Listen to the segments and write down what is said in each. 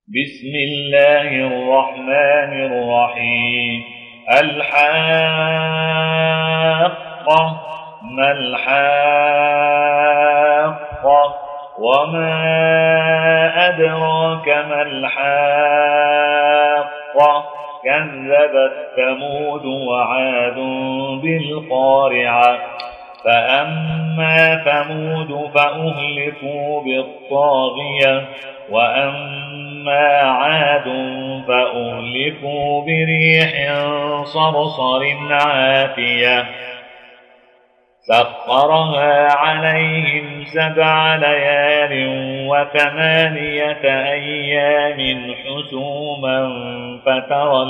بسم الله الرحمن الرحيم. الحاقة ما الحاقة وما أدراك ما الحاقة كذبت ثمود وعاد بالقارعة فأما ثمود فأهلكوا بالطاغية وأما عاد فأهلكوا بريح صرصر عاتية سخرها عليهم 7 ليال و8 أيام حسوما فترى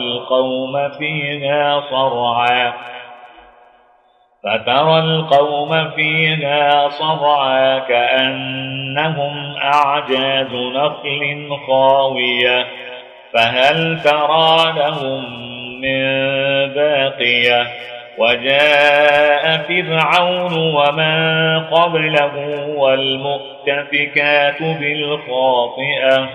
القوم فيها صرعى كأنهم أعجاز نخل خاوية فهل ترى لهم من باقية وجاء فرعون ومن قبله والمؤتفكات بالخاطئة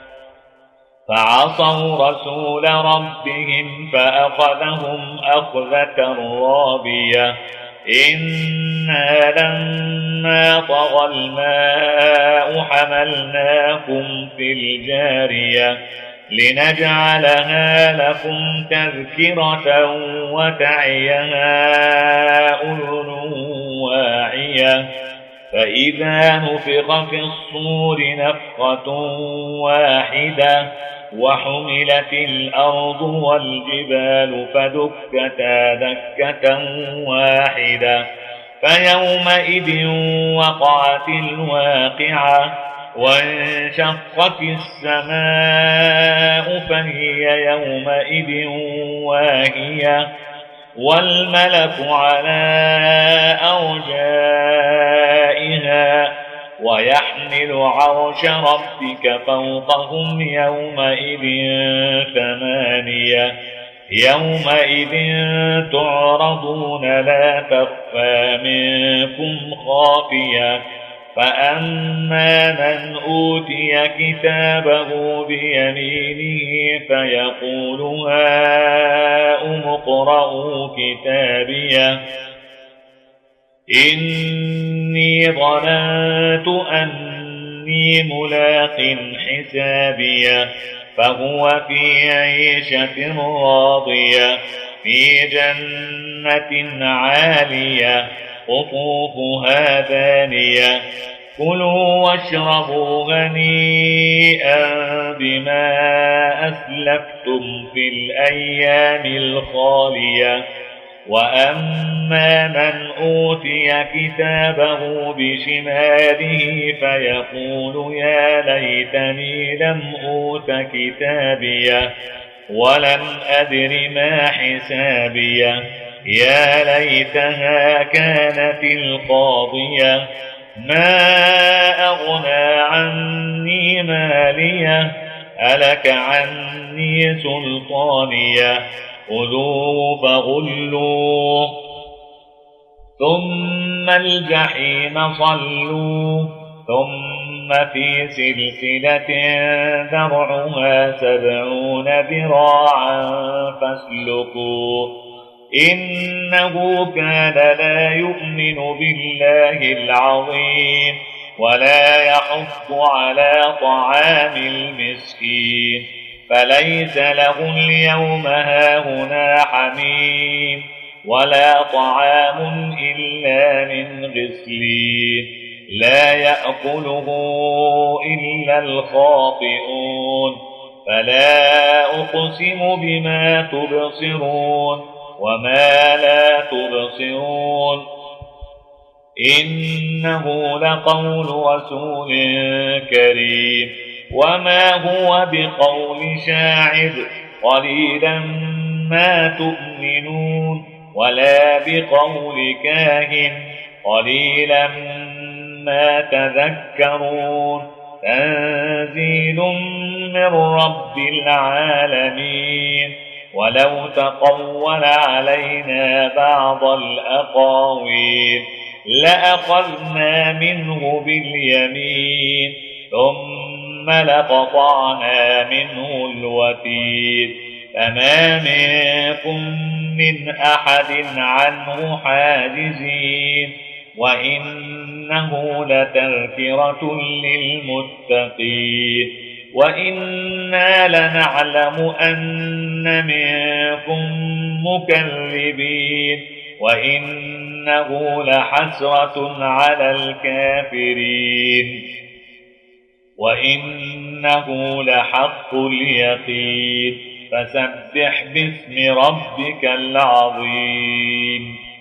فعصوا رسول ربهم فأخذهم أخذة رابية إنا لما طغى الماء حملناكم في الجارية لنجعلها لكم تذكرة وتعيها أذن واعية فإذا نفخ في الصور نفخة واحدة وحملت الأرض والجبال فدكتا دكة واحدة فيومئذ وقعت الواقعة وانشقت السماء فهي يومئذ واهية والملك على أرجائها ويحمل عرش ربك فوقهم يومئذ 8 يومئذ تعرضون لا تخفى منكم خافية فأما من أوتي كتابه بيمينه فيقول هاؤم اقرءوا كتابيه إني ظننت أني ملاق حسابيه فهو في عيشة راضية في جنة عالية قطوفها دانية كلوا واشربوا هنيئا بما أسلفتم في الأيام الخالية وأما من أوتي كتابه بشماله فيقول يا ليتني لم أوت كتابيه ولم أدر ما حسابيه يا ليتها كانت القاضية ما أغنى عني ماليه هلك عني سلطانيه خذوه فغلوه ثم الجحيم صلوه ثم في سلسلة ذرعها 70 ذراعا فاسلكوه إنه كان لا يؤمن بالله العظيم ولا يحض على طعام المسكين فليس له اليوم هاهنا حميم ولا طعام إلا من غسلين لا يأكله إلا الخاطئون فلا أقسم بما تبصرون وما لا تبصرون إنه لقول رسول كريم وما هو بقول شاعر قليلا ما تؤمنون ولا بقول كاهن قليلا ما تذكرون تنزيل من رب العالمين ولو تقول علينا بعض الأقاويل لأخذنا منه باليمين ثم ثم لقطعنا منه الوتير فما منكم من أحد عنه حاجزين وإنه لتذكرة للمتقين وإنا لنعلم أن منكم مكذبين وإنه لحسرة على الكافرين وإنه لحق اليقين فسبح باسم ربك العظيم.